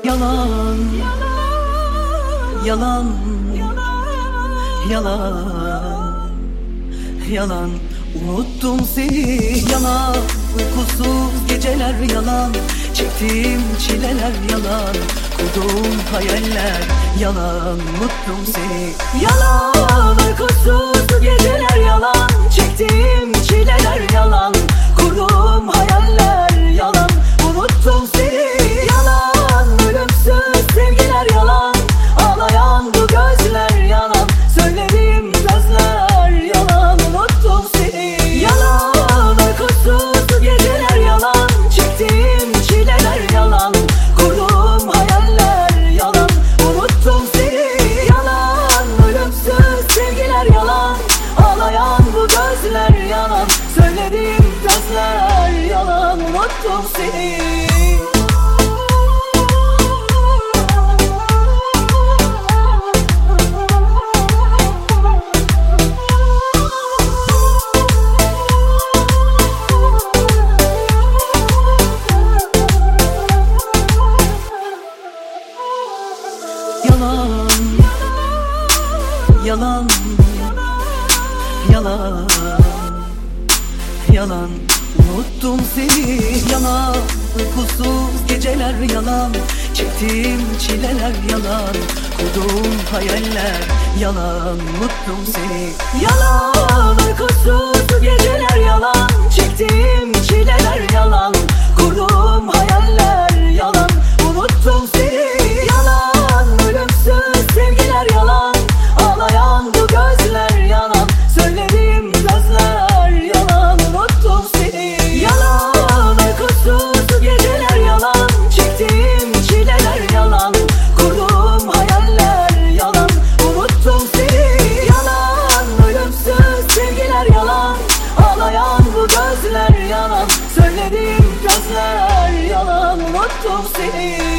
Yalan, yalan, yalan, yalan. Unuttum seni, yalan. Uykusuz geceler yalan, çektiğim çileler yalan, kurduğum hayaller yalan. Unuttum seni, yalan. Uykusuz geceler yalan, çektiğim çileler yalan, kurduğum hayaller yalan. Unuttum seni, yalan. Ölümsüz sevgiler yalan, ağlayan bu gözler yalan, söylediğim sözler yalan. Unuttum seni, yalan. Uykusuz geceler yalan, çektiğim çileler yalan, kurduğum hayaller yalan. Unuttum seni, yalan. Ölümsüz sevgiler yalan, ağlayan bu gözler yalan, söylediğim sözler yalan. Unuttum seni. Yalan, yalan, yalan, yalan. Unuttum seni, yalan. Uykusuz geceler yalan, çektiğim çileler yalan, kurduğum hayaller yalan. Unuttum seni, yalan. Uykusuz geceler yalan, çektiğim çileler yalan, kurduğum hayaller yalan. Unuttum seni, yalan. Ölümsüz sevgiler yalan, ağlayan bu gözler yalan, söylediğim sözler yalan. Unuttum seni, yalan. Uykusuz geceler yalan, çektiğim çileler yalan, kurduğum hayaller yalan. Unuttum seni, yalan. Ölümsüz sevgiler yalan, ağlayan bu gözler yalan, söylediğim sözler yalan. Unuttum seni.